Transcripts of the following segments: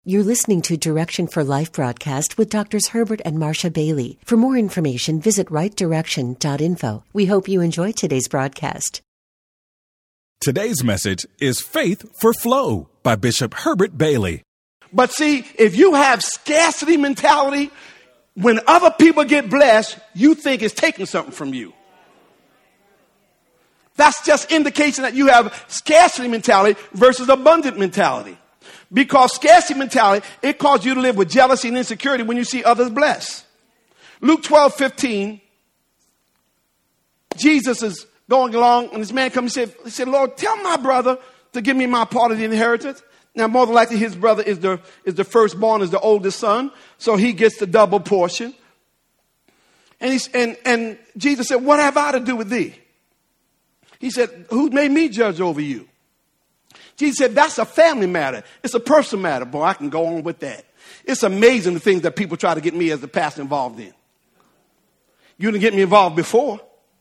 You're listening to Direction for Life broadcast with Drs. Herbert and Marcia Bailey. For more information, visit rightdirection.info. We hope you enjoy today's broadcast. Today's message is Faith for Flow by Bishop Herbert Bailey. But see, if you have scarcity mentality, when other people get blessed, you think it's taking something from you. That's just indication that you have scarcity mentality versus abundant mentality. Because scarcity mentality, it causes you to live with jealousy and insecurity when you see others blessed. Luke 12:15, Jesus is going along and this man comes and said, Lord, tell my brother to give me my part of the inheritance. Now, more than likely, his brother is the firstborn, is the oldest son, so he gets the double portion. And Jesus said, what have I to do with thee? He said, who made me judge over you? Jesus said, that's a family matter. It's a personal matter. Boy, I can go on with that. It's amazing the things that people try to get me as the pastor involved in. You didn't get me involved before.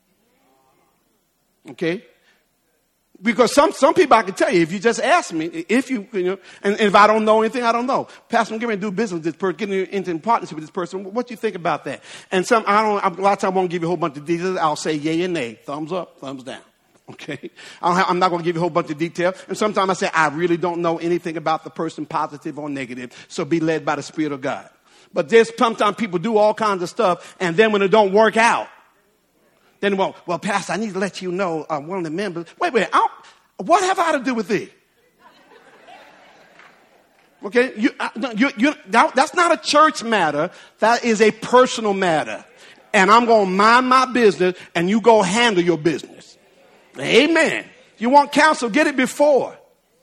Okay? Because some people I can tell you, if you just ask me, and if I don't know anything, I don't know. Pastor, I'm getting ready to do business with this person, getting into partnership with this person. What do you think about that? And a lot of times I won't give you a whole bunch of details. I'll say yay and nay, thumbs up, thumbs down. Okay, I'm not going to give you a whole bunch of detail. And sometimes I say, I really don't know anything about the person, positive or negative. So be led by the Spirit of God. But there's sometimes people do all kinds of stuff. And then when it don't work out, then, well, Pastor, I need to let you know one of the members. Wait, what have I to do with thee? Okay, that's not a church matter. That is a personal matter. And I'm going to mind my business and you go handle your business. Amen. You want counsel, get it before.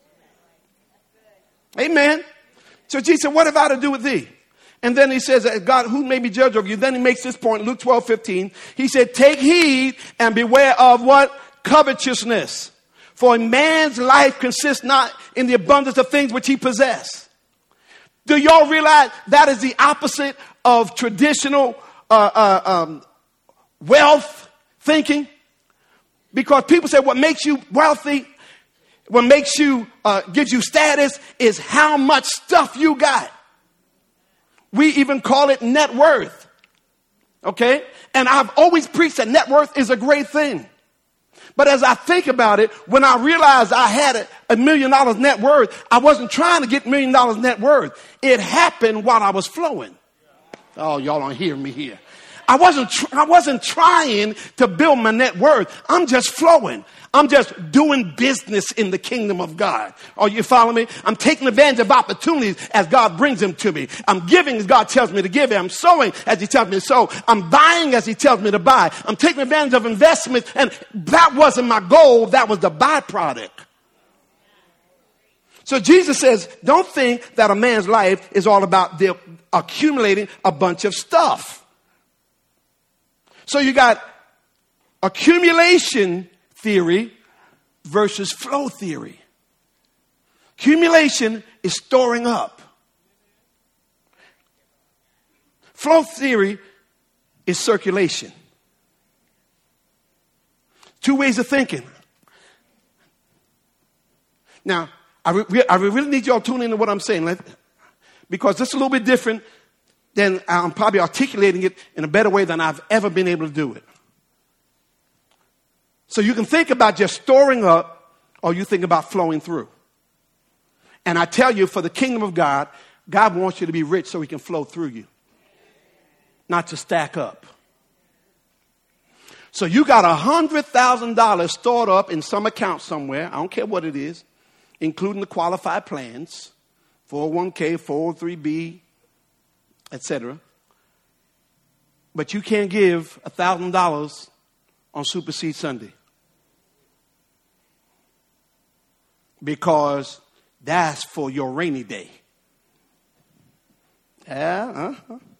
Amen. So Jesus said, what have I to do with thee? And then he says, God, who made me judge over you? Then he makes this point, Luke 12:15. He said, take heed and beware of what? Covetousness. For a man's life consists not in the abundance of things which he possesses. Do y'all realize that is the opposite of traditional wealth thinking? Because people say what makes you wealthy, what makes you, gives you status is how much stuff you got. We even call it net worth. Okay? And I've always preached that net worth is a great thing. But as I think about it, when I realized I had $1 million net worth, I wasn't trying to get $1 million net worth. It happened while I was flowing. Oh, y'all don't hear me here. I wasn't trying to build my net worth. I'm just flowing. I'm just doing business in the kingdom of God. Are you following me? I'm taking advantage of opportunities as God brings them to me. I'm giving as God tells me to give. I'm sowing as he tells me to sow. I'm buying as he tells me to buy. I'm taking advantage of investments. And that wasn't my goal. That was the byproduct. So Jesus says, don't think that a man's life is all about accumulating a bunch of stuff. So you got accumulation theory versus flow theory. Accumulation is storing up. Flow theory is circulation. Two ways of thinking. Now, I really need y'all to tune into what I'm saying, because this is a little bit different. Then I'm probably articulating it in a better way than I've ever been able to do it. So you can think about just storing up, or you think about flowing through. And I tell you, for the kingdom of God, God wants you to be rich so he can flow through you, not to stack up. So you got $100,000 stored up in some account somewhere. I don't care what it is, including the qualified plans, 401k, 403b, etc. But you can't give $1,000 on Super Seed Sunday, because that's for your rainy day. I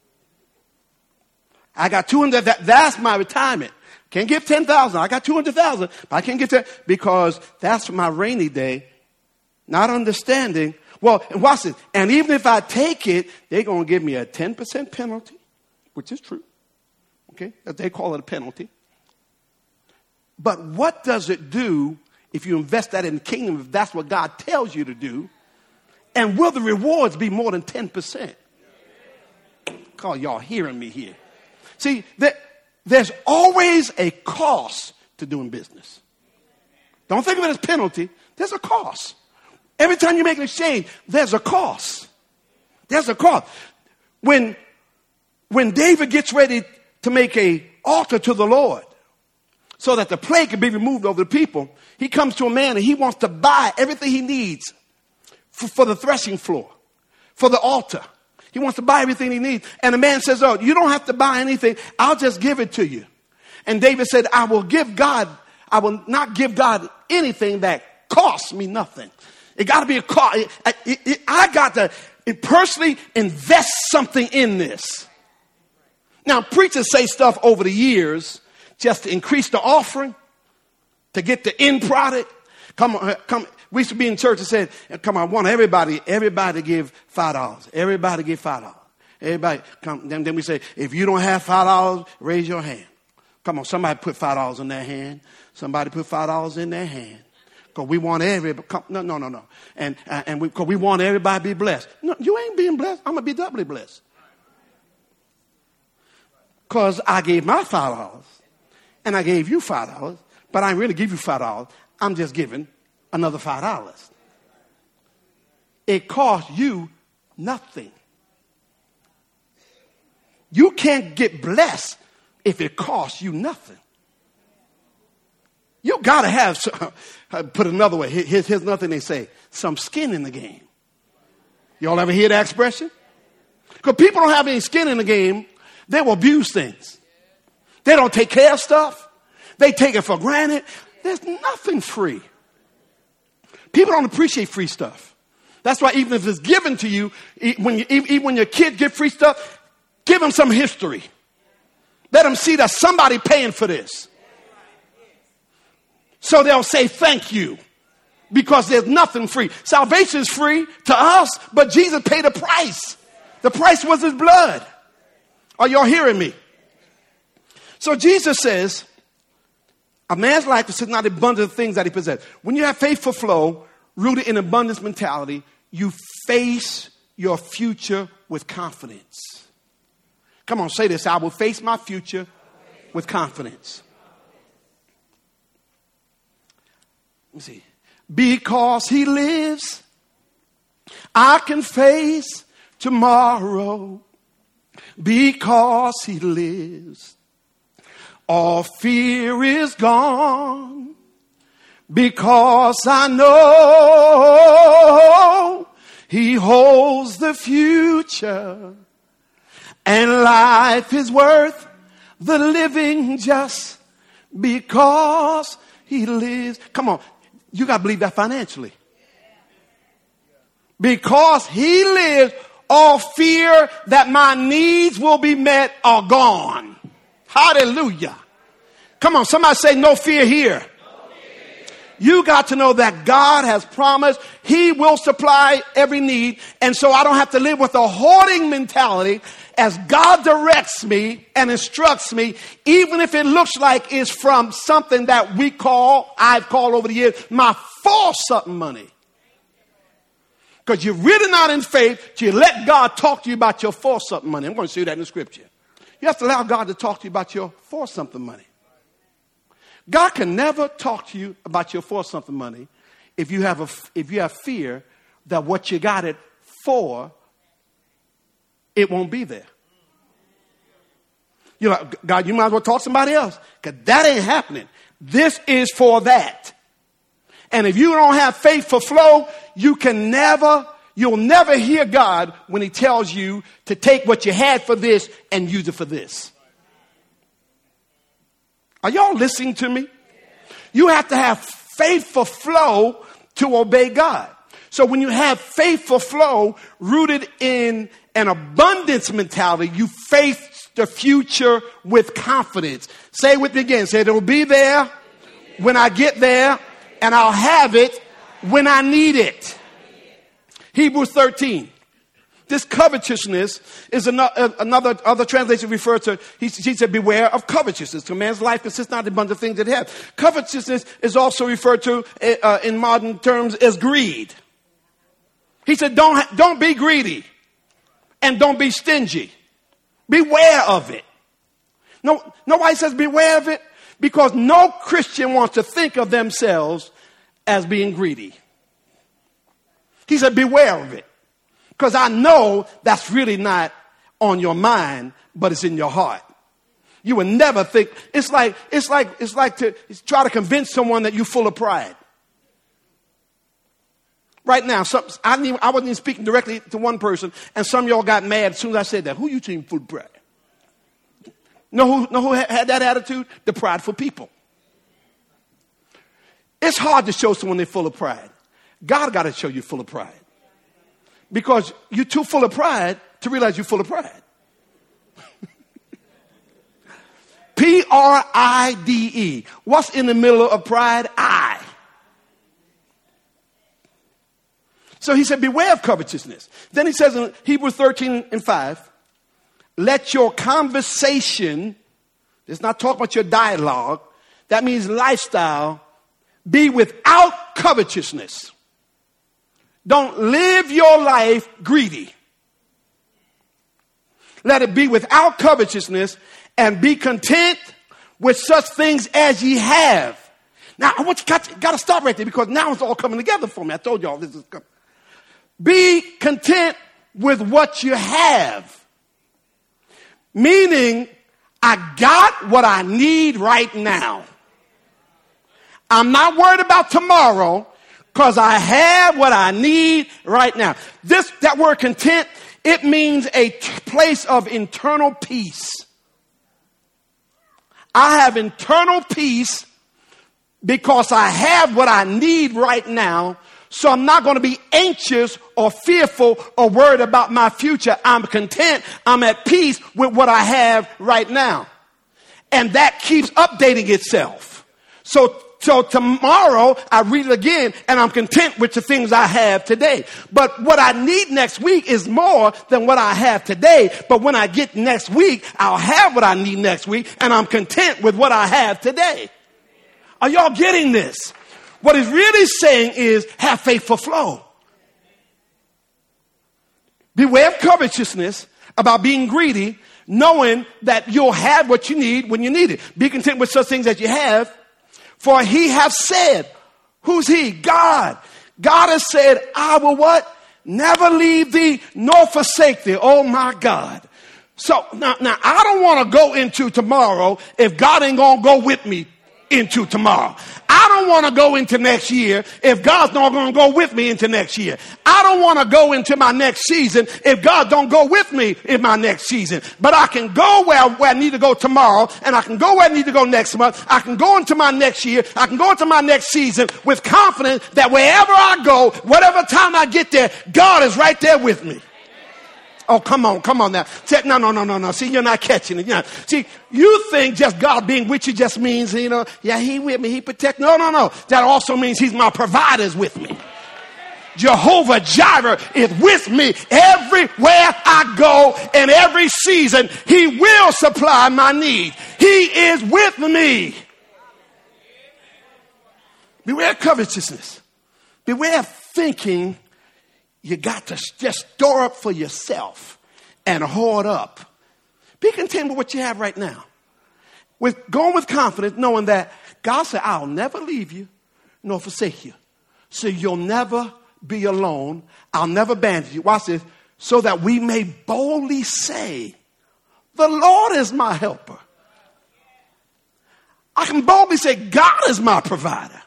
got 200. That's my retirement. Can't give 10,000. I got 200,000, but I can't get that because that's for my rainy day. Not understanding. Well, and watch this. And even if I take it, they're going to give me a 10% penalty, which is true. Okay? They call it a penalty. But what does it do if you invest that in the kingdom, if that's what God tells you to do? And will the rewards be more than 10%? Call y'all hearing me here. See, there's always a cost to doing business. Don't think of it as penalty. There's a cost. Every time you make an exchange, there's a cost. There's a cost. When David gets ready to make an altar to the Lord so that the plague can be removed over the people, he comes to a man and he wants to buy everything he needs for the threshing floor, for the altar. He wants to buy everything he needs. And the man says, oh, you don't have to buy anything. I'll just give it to you. And David said, I will not give God anything that costs me nothing. It got to be a cost. I got to personally invest something in this. Now, preachers say stuff over the years just to increase the offering, to get the end product. Come on. We used to be in church and said, come on, I want everybody to give $5. Everybody give $5. Everybody come. Then we say, if you don't have $5, raise your hand. Come on, somebody put $5 in their hand. Somebody put $5 in their hand. Because we want everybody. No. And because we want everybody to be blessed. No, you ain't being blessed. I'm going to be doubly blessed. Because I gave my $5 and I gave you $5, but I didn't really give you $5. I'm just giving another $5. It costs you nothing. You can't get blessed if it costs you nothing. You got to have, put another way, here's another thing they say, some skin in the game. Y'all ever hear that expression? Because people don't have any skin in the game, they will abuse things. They don't take care of stuff. They take it for granted. There's nothing free. People don't appreciate free stuff. That's why even if it's given to you, even when your kids get free stuff, give them some history. Let them see that somebody paying for this. So they'll say thank you. Because there's nothing free. Salvation is free to us, but Jesus paid a price. The price was his blood. Are y'all hearing me? So Jesus says, a man's life is not abundant of things that he possesses. When you have faithful flow, rooted in abundance mentality, you face your future with confidence. Come on, say this. I will face my future with confidence. Let me see. Because he lives, I can face tomorrow. Because he lives, all fear is gone. Because I know he holds the future. And life is worth the living just because he lives. Come on. You got to believe that financially. Because he lives, all fear that my needs will be met are gone. Hallelujah. Come on, somebody say no fear here. You got to know that God has promised he will supply every need. And so I don't have to live with a hoarding mentality. As God directs me and instructs me, even if it looks like it's from something that I've called over the years, my for something money. Because you're really not in faith till you let God talk to you about your for something money. I'm going to show you that in the scripture. You have to allow God to talk to you about your for something money. God can never talk to you about your for something money if you have fear that what you got it for, it won't be there. You're like, God, you might as well talk to somebody else because that ain't happening. This is for that. And if you don't have faith for flow, you'll never hear God when he tells you to take what you had for this and use it for this. Are y'all listening to me? You have to have faith for flow to obey God. So when you have faith for flow rooted in an abundance mentality, you face the future with confidence. Say it with me again. Say it'll be there when I get there, and I'll have it when I need it. Hebrews 13. This covetousness is other translation refers to, he said, beware of covetousness. A man's life consists not of abundant things that have. Covetousness is also referred to in modern terms as greed. He said, don't be greedy and don't be stingy. Beware of it. No, nobody says beware of it because no Christian wants to think of themselves as being greedy. He said, beware of it because I know that's really not on your mind, but it's in your heart. You would never think, it's like to try to convince someone that you're full of pride. Right now, I wasn't even speaking directly to one person, and some of y'all got mad as soon as I said that. Who you think full of pride? Know who had that attitude? The prideful people. It's hard to show someone they're full of pride. God got to show you full of pride. Because you're too full of pride to realize you're full of pride. Pride. What's in the middle of pride? I. So he said, beware of covetousness. Then he says in Hebrews 13:5, let your conversation, it's not talking about your dialogue, that means lifestyle, be without covetousness. Don't live your life greedy. Let it be without covetousness and be content with such things as ye have. Now, I want you got to stop right there because now it's all coming together for me. I told y'all this is coming. Be content with what you have. Meaning, I got what I need right now. I'm not worried about tomorrow because I have what I need right now. That word content, it means a place of internal peace. I have internal peace because I have what I need right now. So I'm not going to be anxious or fearful or worried about my future. I'm content. I'm at peace with what I have right now. And that keeps updating itself. So tomorrow I read it again and I'm content with the things I have today. But what I need next week is more than what I have today. But when I get next week, I'll have what I need next week and I'm content with what I have today. Are y'all getting this? What he's really saying is have faith for flow. Beware of covetousness, about being greedy, knowing that you'll have what you need when you need it. Be content with such things that you have. For he hath said, who's he? God. God has said, I will what? Never leave thee nor forsake thee. Oh my God. So now I don't want to go into tomorrow if God ain't going to go with me into tomorrow. I don't want to go into next year if God's not going to go with me into next year. I don't want to go into my next season if God don't go with me in my next season. But I can go where I need to go tomorrow, and I can go where I need to go next month. I can go into my next year. I can go into my next season with confidence that wherever I go, whatever time I get there, God is right there with me. Oh, come on now. No. See, you're not catching it. See, you think just God being with you just means, yeah, he with me, he protect. No. That also means he's my provider is with me. Jehovah Jireh is with me everywhere I go and every season. He will supply my need. He is with me. Beware of covetousness. Beware of thinking you got to just store up for yourself and hoard up. Be content with what you have right now. Going with confidence, knowing that God said, I'll never leave you nor forsake you. So you'll never be alone. I'll never abandon you. Watch this. So that we may boldly say, the Lord is my helper. I can boldly say, God is my provider.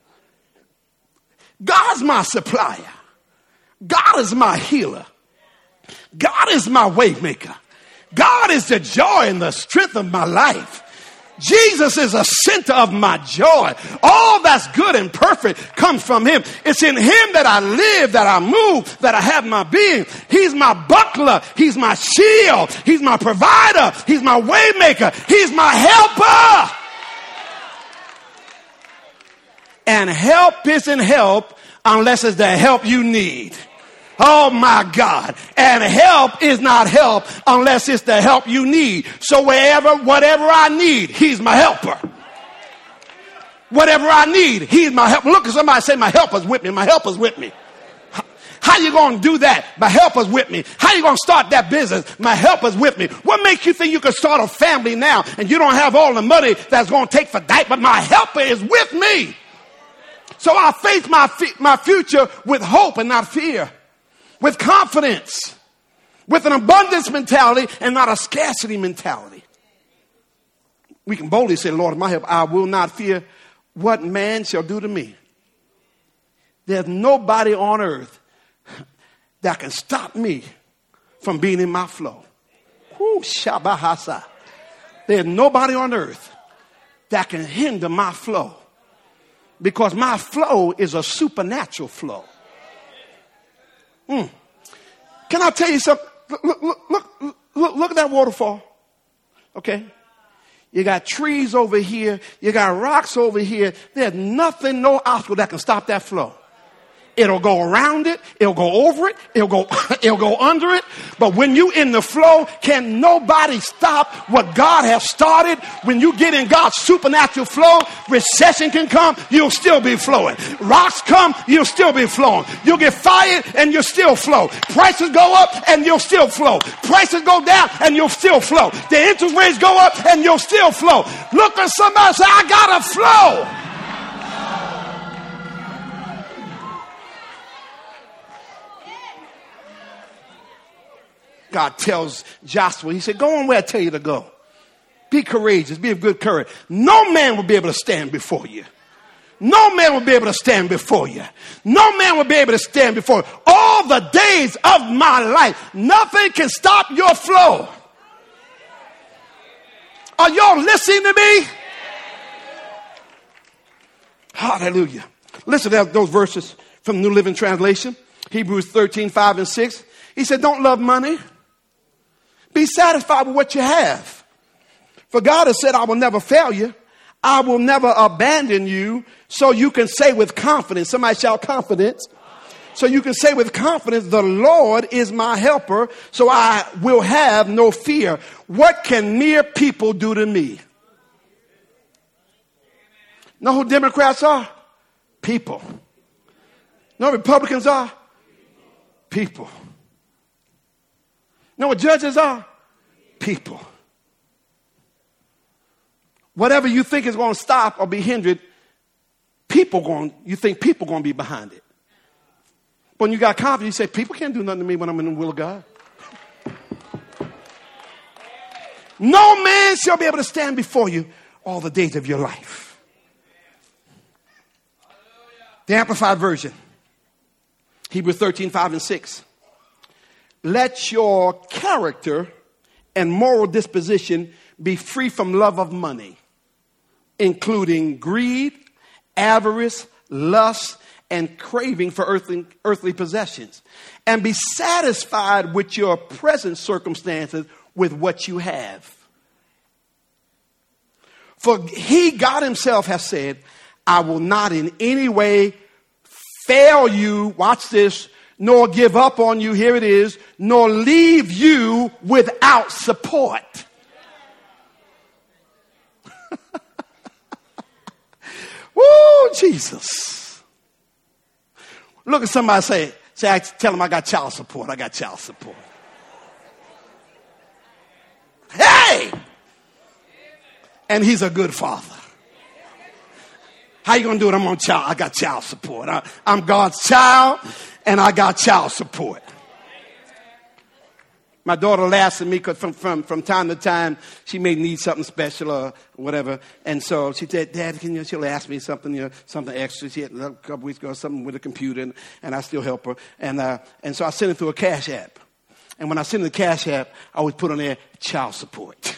God's my supplier. God is my healer. God is my way maker. God is the joy and the strength of my life. Jesus is the center of my joy. All that's good and perfect comes from him. It's in him that I live, that I move, that I have my being. He's my buckler. He's my shield. He's my provider. He's my way maker. He's my helper. And help isn't help unless it's the help you need. Oh my God. And help is not help unless it's the help you need. So whatever I need, he's my helper. Whatever I need, he's my helper. Look at somebody say, my helper's with me. My helper's with me. How you going to do that? My helper's with me. How you going to start that business? My helper's with me. What makes you think you can start a family now and you don't have all the money that's going to take for that? But my helper is with me. So I face my future with hope and not fear, with confidence, with an abundance mentality and not a scarcity mentality. We can boldly say, Lord, my help, I will not fear what man shall do to me. There's nobody on earth that can stop me from being in my flow. Woo, shabahasa. There's nobody on earth that can hinder my flow, because my flow is a supernatural flow. Can I tell you something? Look at that waterfall. Okay. You got trees over here. You got rocks over here. There's nothing, no obstacle that can stop that flow. It'll go around it. It'll go over it. It'll go under it. But when you in the flow, can nobody stop what God has started? When you get in God's supernatural flow, recession can come, you'll still be flowing. Rocks come, you'll still be flowing. You'll get fired and you'll still flow. Prices go up and you'll still flow. Prices go down and you'll still flow. The interest rates go up and you'll still flow. Look at somebody and say, I gotta flow. God tells Joshua, he said, go on where I tell you to go. Be courageous. Be of good courage. No man will be able to stand before you. No man will be able to stand before you. No man will be able to stand before you. All the days of my life, nothing can stop your flow. Are y'all listening to me? Hallelujah. Listen to those verses from New Living Translation. Hebrews 13, 5 and 6. He said, don't love money. Be satisfied with what you have. For God has said, I will never fail you. I will never abandon you. So you can say with confidence, somebody shout confidence. So you can say with confidence, the Lord is my helper, so I will have no fear. What can mere people do to me? Know who Democrats are? People. Know what Republicans are? People. Know what judges are? People. Whatever you think is going to stop or be hindered, you think people going to be behind it. But when you got confidence, you say, people can't do nothing to me when I'm in the will of God. No man shall be able to stand before you all the days of your life. The Amplified Version. Hebrews 13, 5 and 6. Let your character and moral disposition be free from love of money, including greed, avarice, lust, and craving for earthly possessions. And be satisfied with your present circumstances with what you have. For God himself has said, I will not in any way fail you, watch this, nor give up on you, here it is, nor leave you without support. Woo, Jesus. Look at somebody tell them I got child support. I got child support. Hey! And he's a good father. How you going to do it? I got child support. I'm God's child. And I got child support. My daughter laughs at me because from time to time, she may need something special or whatever. And so she said, Dad, she'll ask me something, something extra. She had a couple weeks ago, something with a computer, and I still help her. And so I send it through a Cash App. And when I send the Cash App, I always put on there, child support.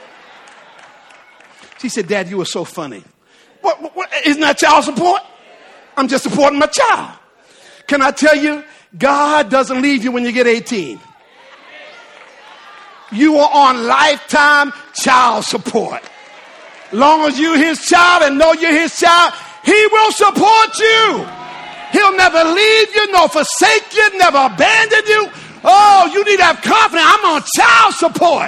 She said, Dad, you were so funny. What? Isn't that child support? I'm just supporting my child. Can I tell you, God doesn't leave you when you get 18. You are on lifetime child support. Long as you're his child and know you're his child, he will support you. He'll never leave you, nor forsake you, never abandon you. Oh, you need to have confidence. I'm on child support.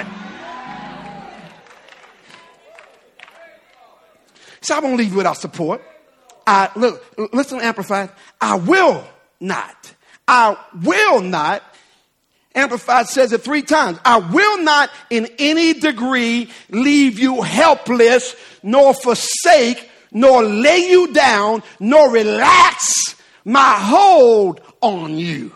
So I won't leave you without support. Listen, Amplified. I will not. I will not. Amplified says it 3 times. I will not in any degree leave you helpless, nor forsake, nor lay you down, nor relax my hold on you.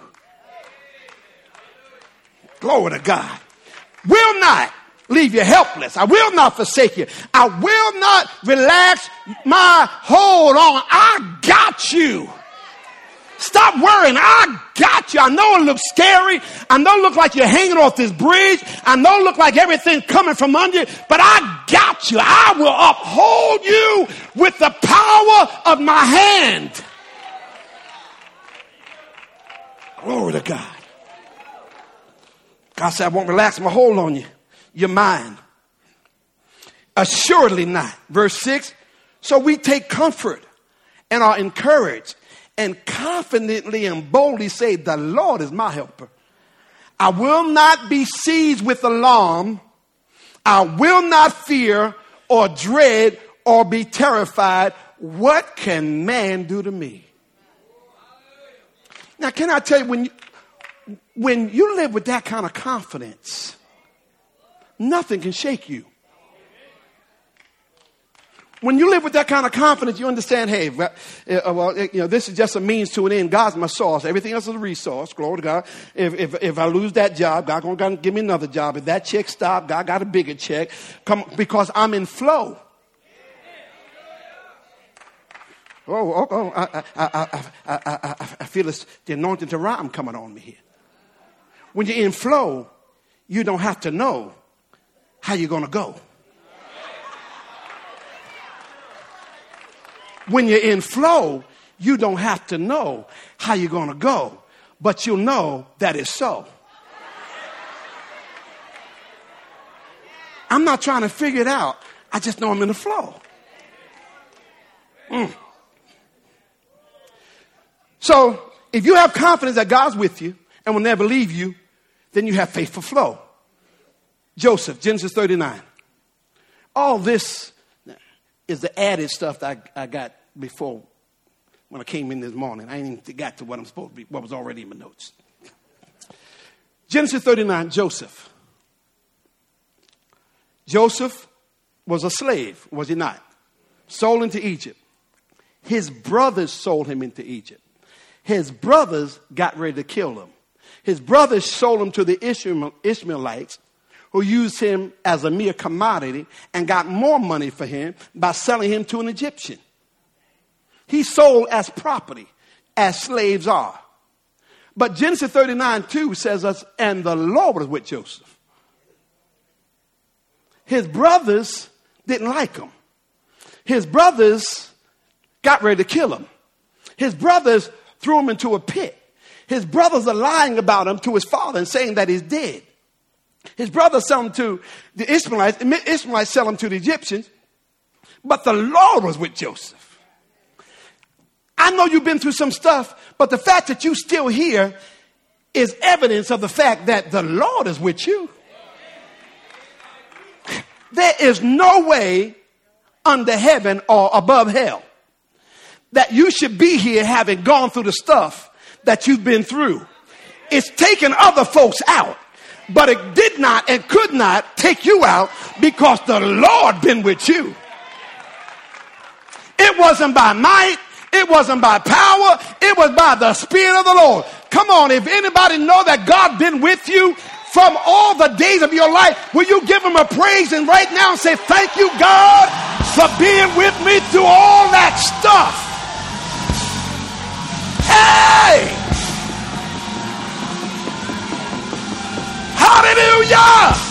Glory to God. Will not leave you helpless. I will not forsake you. I will not relax my hold on. I got you. Stop worrying. I got you. I know it looks scary. I know it looks like you're hanging off this bridge. I know it looks like everything's coming from under you. But I got you. I will uphold you with the power of my hand. Glory to God. God said, I won't relax my hold on you. You're mine. Assuredly not. Verse 6. So we take comfort and are encouraged and confidently and boldly say, the Lord is my helper. I will not be seized with alarm. I will not fear or dread or be terrified. What can man do to me? Now, can I tell you, when you live with that kind of confidence, nothing can shake you. When you live with that kind of confidence, you understand, hey, this is just a means to an end. God's my source. Everything else is a resource. Glory to God. If I lose that job, God going to give me another job. If that check stops, God got a bigger check. Because I'm in flow. I feel the anointing to rhyme coming on me here. When you're in flow, you don't have to know how you're going to go. When you're in flow, you don't have to know how you're going to go, but you'll know that it's so. I'm not trying to figure it out. I just know I'm in the flow. So if you have confidence that God's with you and will never leave you, then you have faithful flow. Joseph, Genesis 39. All this is the added stuff that I got before when I came in this morning. I ain't even got to what I'm supposed to be, what was already in my notes. Genesis 39, Joseph. Joseph was a slave, was he not? Sold into Egypt. His brothers sold him into Egypt. His brothers got ready to kill him. His brothers sold him to the Ishmaelites, who used him as a mere commodity and got more money for him by selling him to an Egyptian. He sold as property, as slaves are. But Genesis 39:2 says us, and the Lord was with Joseph. His brothers didn't like him. His brothers got ready to kill him. His brothers threw him into a pit. His brothers are lying about him to his father and saying that he's dead. His brothers sell him to the Ishmaelites. The Ishmaelites sell him to the Egyptians. But the Lord was with Joseph. I know you've been through some stuff, but the fact that you're still here is evidence of the fact that the Lord is with you. There is no way under heaven or above hell that you should be here having gone through the stuff that you've been through. It's taken other folks out, but it did not and could not take you out because the Lord been with you. It wasn't by might. It wasn't by power. It was by the Spirit of the Lord. Come on, if anybody know that God been with you from all the days of your life, will you give him a praise and right now say, thank you, God, for being with me through all that stuff. Hey! Hallelujah!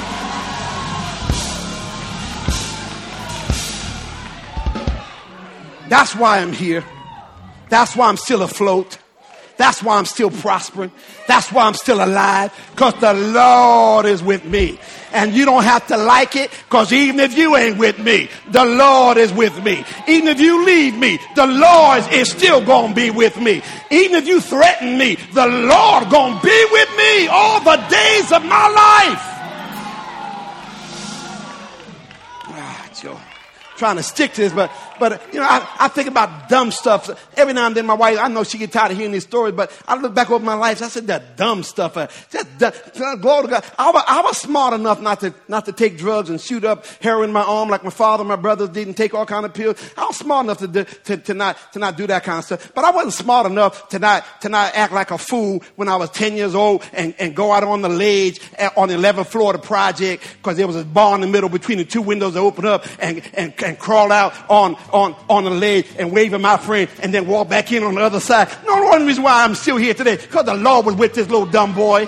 That's why I'm here. That's why I'm still afloat. That's why I'm still prospering. That's why I'm still alive. Because the Lord is with me. And you don't have to like it, because even if you ain't with me, the Lord is with me. Even if you leave me, the Lord is still going to be with me. Even if you threaten me, the Lord going to be with me all the days of my life. trying to stick to this, but you know, I think about dumb stuff. Every now and then my wife, I know she get tired of hearing these stories, but I look back over my life, I said that dumb stuff. Glory to God. I was smart enough not to take drugs and shoot up heroin in my arm like my father and my brothers didn't take all kind of pills. I was smart enough to not do that kind of stuff. But I wasn't smart enough to not act like a fool when I was 10 years old and go out on the ledge on the 11th floor of the project because there was a bar in the middle between the two windows that opened up and crawl out on the ledge and wave at my friend and then walk back in on the other side. No, the only reason why I'm still here today because the Lord was with this little dumb boy.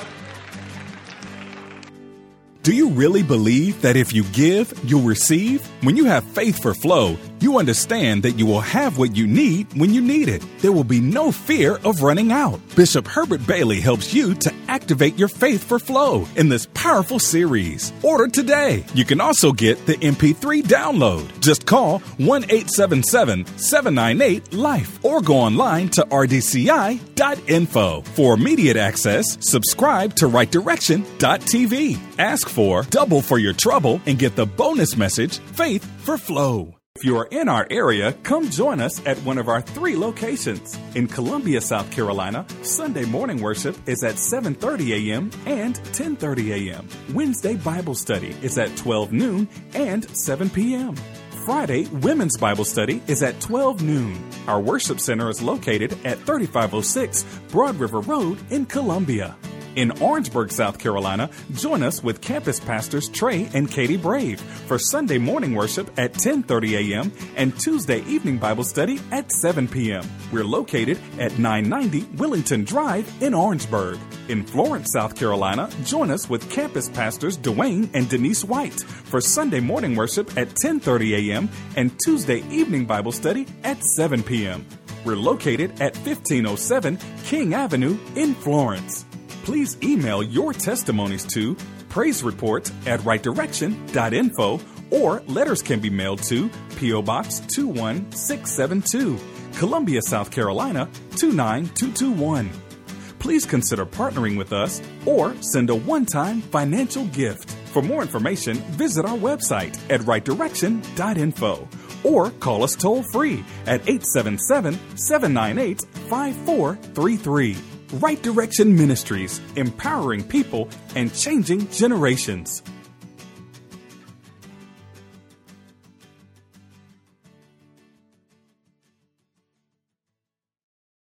Do you really believe that if you give, you'll receive? When you have faith for flow, you understand that you will have what you need when you need it. There will be no fear of running out. Bishop Herbert Bailey helps you to activate your faith for flow in this powerful series. Order today. You can also get the MP3 download. Just call 1-877-798-LIFE or go online to rdci.info. For immediate access, subscribe to rightdirection.tv. Ask for double for your trouble and get the bonus message, Faith for Flow. If you are in our area, come join us at one of our 3 locations. In Columbia, South Carolina, Sunday morning worship is at 7:30 a.m. and 10:30 a.m. Wednesday Bible study is at 12 noon and 7 p.m. Friday, Women's Bible Study is at 12 noon. Our worship center is located at 3506 Broad River Road in Columbia. In Orangeburg, South Carolina, join us with campus pastors Trey and Katie Brave for Sunday morning worship at 10:30 a.m. and Tuesday evening Bible study at 7 p.m. We're located at 990 Willington Drive in Orangeburg. In Florence, South Carolina, join us with campus pastors Dwayne and Denise White for Sunday morning worship at 10:30 a.m. and Tuesday evening Bible study at 7 p.m. We're located at 1507 King Avenue in Florence. Please email your testimonies to praisereport@rightdirection.info or letters can be mailed to P.O. Box 21672, Columbia, South Carolina 29221. Please consider partnering with us or send a one-time financial gift. For more information, visit our website at rightdirection.info or call us toll-free at 877-798-5433. Right Direction Ministries, empowering people and changing generations.